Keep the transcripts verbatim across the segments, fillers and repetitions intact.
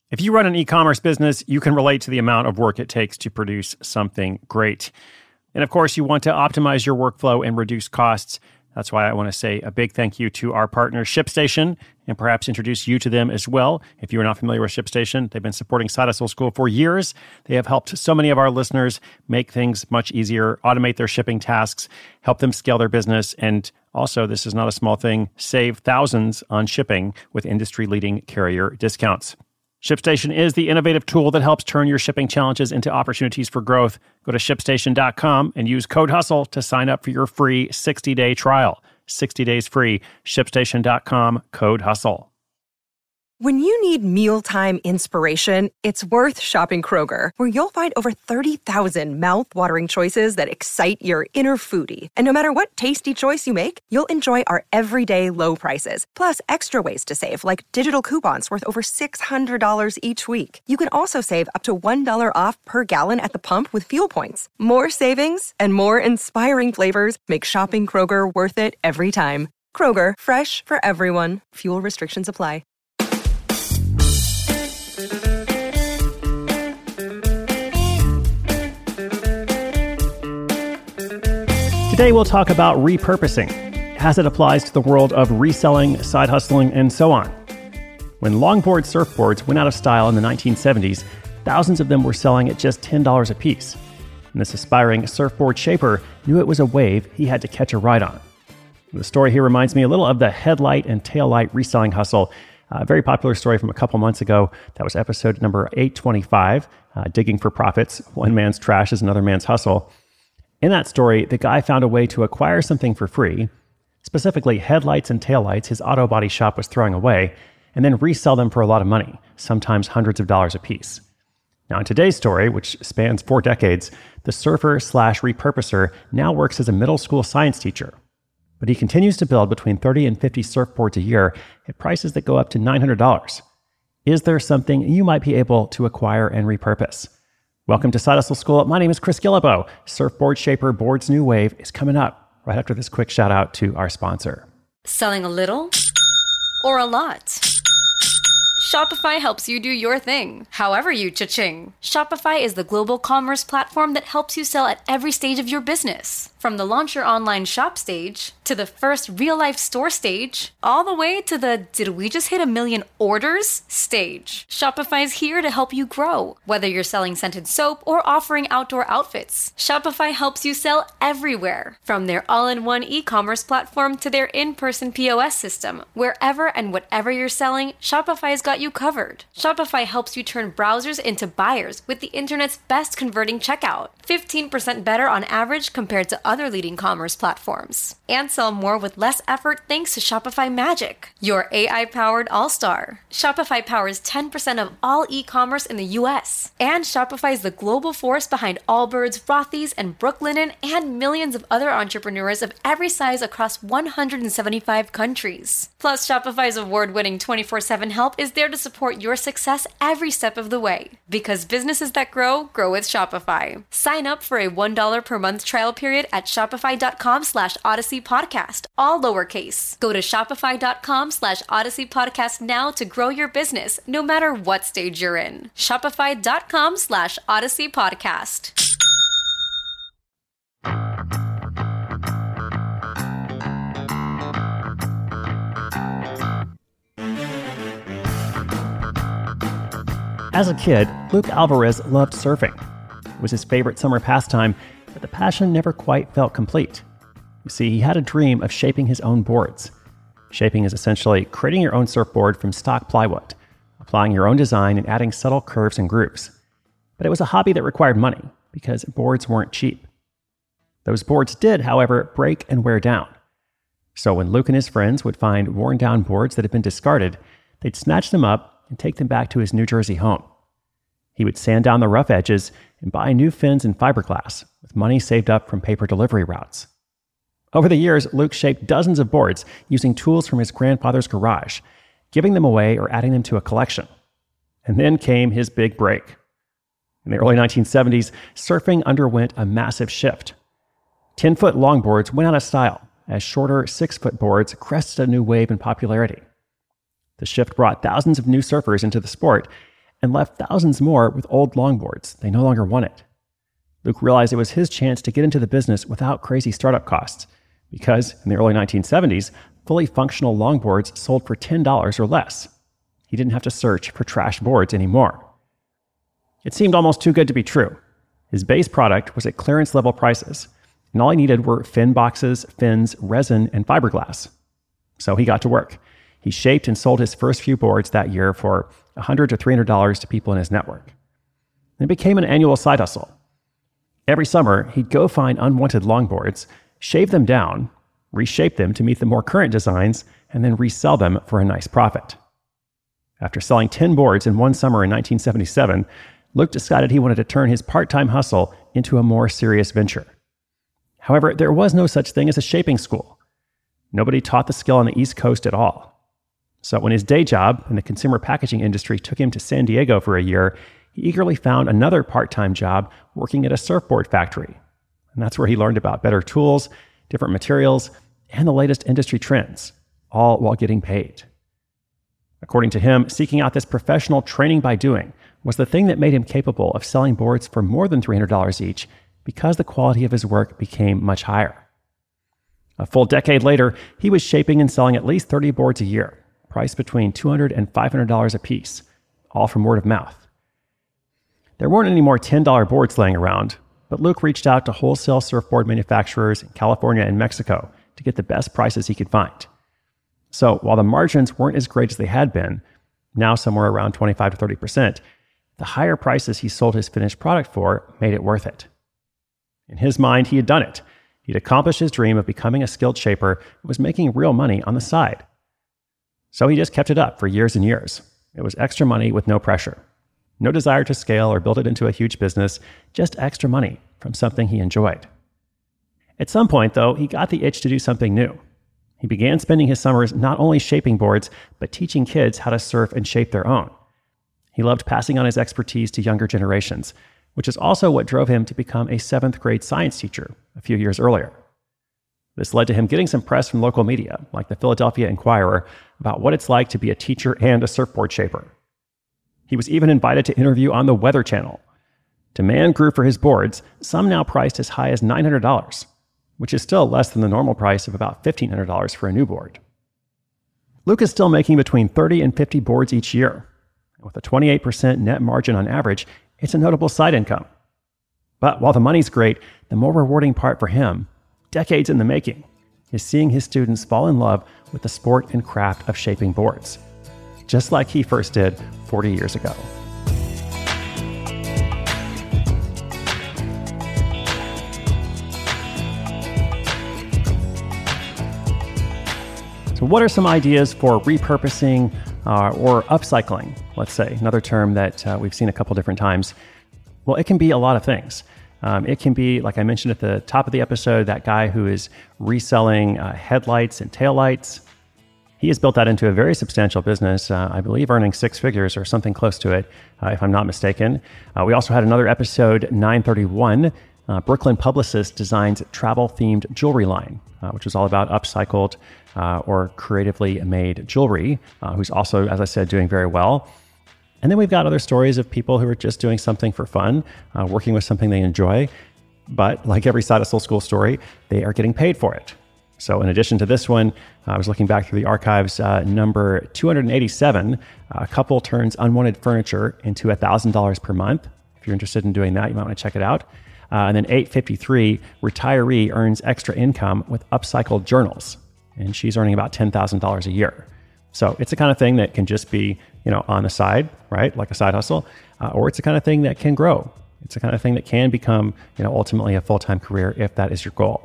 If you run an e-commerce business, you can relate to the amount of work it takes to produce something great. And of course, you want to optimize your workflow and reduce costs. That's why I want to say a big thank you to our partner, ShipStation, and perhaps introduce you to them as well. If you're not familiar with ShipStation, they've been supporting Side Hustle School for years. They have helped so many of our listeners make things much easier, automate their shipping tasks, help them scale their business, and also, this is not a small thing, save thousands on shipping with industry-leading carrier discounts. ShipStation is the innovative tool that helps turn your shipping challenges into opportunities for growth. Go to ship station dot com and use code HUSTLE to sign up for your free sixty-day trial. sixty days free. ship station dot com, code HUSTLE. When you need mealtime inspiration, it's worth shopping Kroger, where you'll find over thirty thousand mouth-watering choices that excite your inner foodie. And no matter what tasty choice you make, you'll enjoy our everyday low prices, plus extra ways to save, like digital coupons worth over six hundred dollars each week. You can also save up to one dollar off per gallon at the pump with fuel points. More savings and more inspiring flavors make shopping Kroger worth it every time. Kroger, fresh for everyone. Fuel restrictions apply. Today we'll talk about repurposing, as it applies to the world of reselling, side hustling, and so on. When longboard surfboards went out of style in the nineteen seventies, thousands of them were selling at just ten dollars a piece. And this aspiring surfboard shaper knew it was a wave he had to catch a ride on. The story here reminds me a little of the headlight and taillight reselling hustle, a very popular story from a couple months ago. That was episode number eight twenty-five, uh, Digging for Profits, One Man's Trash is Another Man's Hustle. In that story, the guy found a way to acquire something for free, specifically headlights and taillights his auto body shop was throwing away, and then resell them for a lot of money, sometimes hundreds of dollars a piece. Now, in today's story, which spans four decades, the surfer slash repurposer now works as a middle school science teacher. But he continues to build between thirty and fifty surfboards a year at prices that go up to nine hundred dollars. Is there something you might be able to acquire and repurpose? Welcome to Side Hustle School. My name is Chris Guillebeau. Surfboard Shaper Board's new wave is coming up right after this quick shout out to our sponsor. Selling a little or a lot? Shopify helps you do your thing, however you cha-ching. Shopify is the global commerce platform that helps you sell at every stage of your business. From the launch your online shop stage, to the first real-life store stage, all the way to the did we just hit a million orders stage. Shopify is here to help you grow. Whether you're selling scented soap or offering outdoor outfits, Shopify helps you sell everywhere. From their all-in-one e-commerce platform to their in-person P O S system, wherever and whatever you're selling, Shopify's got you covered. Shopify helps you turn browsers into buyers with the internet's best converting checkout. fifteen percent better on average compared to other leading commerce platforms. And sell more with less effort thanks to Shopify Magic, your A I-powered all-star. Shopify powers ten percent of all e-commerce in the U S. And Shopify is the global force behind Allbirds, Rothy's, and Brooklinen, and millions of other entrepreneurs of every size across one hundred seventy-five countries. Plus, Shopify's award-winning twenty-four seven help is there to support your success every step of the way. Because businesses that grow, grow with Shopify. Sign up for a one dollar per month trial period at shopify.com slash Odyssey Podcast, all lowercase. Go to shopify.com slash Odyssey Podcast now to grow your business, no matter what stage you're in. Shopify.com slash Odyssey Podcast. As a kid, Luke Alvarez loved surfing. It was his favorite summer pastime, but the passion never quite felt complete. You see, he had a dream of shaping his own boards. Shaping is essentially creating your own surfboard from stock plywood, applying your own design and adding subtle curves and grooves. But it was a hobby that required money, because boards weren't cheap. Those boards did, however, break and wear down. So when Luke and his friends would find worn-down boards that had been discarded, they'd snatch them up and take them back to his New Jersey home. He would sand down the rough edges and buy new fins and fiberglass with money saved up from paper delivery routes. Over the years, Luke shaped dozens of boards using tools from his grandfather's garage, giving them away or adding them to a collection. And then came his big break. In the early nineteen seventies, surfing underwent a massive shift. ten-foot longboards went out of style as shorter six-foot boards crested a new wave in popularity. The shift brought thousands of new surfers into the sport, and left thousands more with old longboards they no longer wanted. Luke realized it was his chance to get into the business without crazy startup costs, because in the early nineteen seventies, fully functional longboards sold for ten dollars or less. He didn't have to search for trash boards anymore. It seemed almost too good to be true. His base product was at clearance level prices, and all he needed were fin boxes, fins, resin, and fiberglass. So he got to work. He shaped and sold his first few boards that year for one hundred to three hundred dollars to people in his network. It became an annual side hustle. Every summer, he'd go find unwanted longboards, shave them down, reshape them to meet the more current designs, and then resell them for a nice profit. After selling ten boards in one summer in nineteen seventy-seven, Luke decided he wanted to turn his part-time hustle into a more serious venture. However, there was no such thing as a shaping school. Nobody taught the skill on the East Coast at all. So when his day job in the consumer packaging industry took him to San Diego for a year, he eagerly found another part-time job working at a surfboard factory. And that's where he learned about better tools, different materials, and the latest industry trends, all while getting paid. According to him, seeking out this professional training by doing was the thing that made him capable of selling boards for more than three hundred dollars each, because the quality of his work became much higher. A full decade later, he was shaping and selling at least thirty boards a year, priced between two hundred dollars and five hundred dollars a piece, all from word of mouth. There weren't any more ten dollar boards laying around, but Luke reached out to wholesale surfboard manufacturers in California and Mexico to get the best prices he could find. So while the margins weren't as great as they had been, now somewhere around twenty-five to thirty percent, the higher prices he sold his finished product for made it worth it. In his mind, he had done it. He'd accomplished his dream of becoming a skilled shaper and was making real money on the side. So he just kept it up for years and years. It was extra money with no pressure. No desire to scale or build it into a huge business, just extra money from something he enjoyed. At some point, though, he got the itch to do something new. He began spending his summers not only shaping boards, but teaching kids how to surf and shape their own. He loved passing on his expertise to younger generations, which is also what drove him to become a seventh grade science teacher a few years earlier. This led to him getting some press from local media, like the Philadelphia Inquirer, about what it's like to be a teacher and a surfboard shaper. He was even invited to interview on the Weather Channel. Demand grew for his boards, some now priced as high as nine hundred dollars, which is still less than the normal price of about fifteen hundred dollars for a new board. Luke is still making between thirty and fifty boards each year. With a twenty-eight percent net margin on average, it's a notable side income. But while the money's great, the more rewarding part for him, decades in the making, is seeing his students fall in love with the sport and craft of shaping boards, just like he first did forty years ago. So what are some ideas for repurposing uh, or upcycling, let's say, another term that uh, we've seen a couple different times? Well, it can be a lot of things. Um, it can be, like I mentioned at the top of the episode, that guy who is reselling uh, headlights and taillights. He has built that into a very substantial business, uh, I believe earning six figures or something close to it, uh, if I'm not mistaken. Uh, we also had another episode, nine thirty-one. Uh, Brooklyn Publicist designs travel-themed jewelry line, uh, which is all about upcycled uh, or creatively made jewelry, uh, who's also, as I said, doing very well. And then we've got other stories of people who are just doing something for fun, uh, working with something they enjoy. But like every Side Hustle School story, they are getting paid for it. So in addition to this one, I was looking back through the archives, uh, number two hundred eighty-seven, a couple turns unwanted furniture into one thousand dollars per month. If you're interested in doing that, you might want to check it out. Uh, and then eight fifty-three, retiree earns extra income with upcycled journals. And she's earning about ten thousand dollars a year. So it's the kind of thing that can just be, you know, on the side, right? Like a side hustle, uh, or it's the kind of thing that can grow. It's the kind of thing that can become, you know, ultimately a full-time career if that is your goal.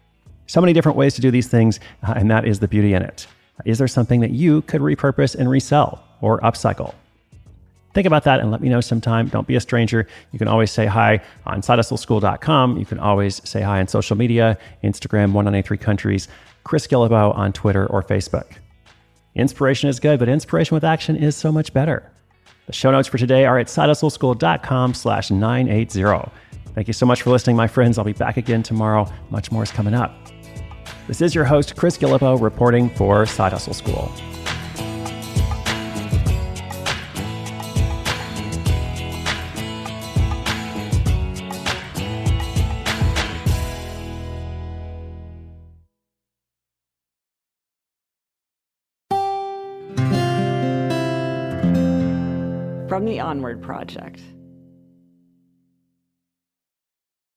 So many different ways to do these things, uh, and that is the beauty in it. Is there something that you could repurpose and resell or upcycle? Think about that and let me know sometime. Don't be a stranger. You can always say hi on side hustle school dot com. You can always say hi on social media, Instagram, one ninety-three countries, Chris Guillebeau on Twitter or Facebook. Inspiration is good, but inspiration with action is so much better. The show notes for today are at side hustle school dot com slash nine eighty. Thank you so much for listening, my friends. I'll be back again tomorrow. Much more is coming up. This is your host, Chris Guillebeau, reporting for Side Hustle School. From the Onward Project.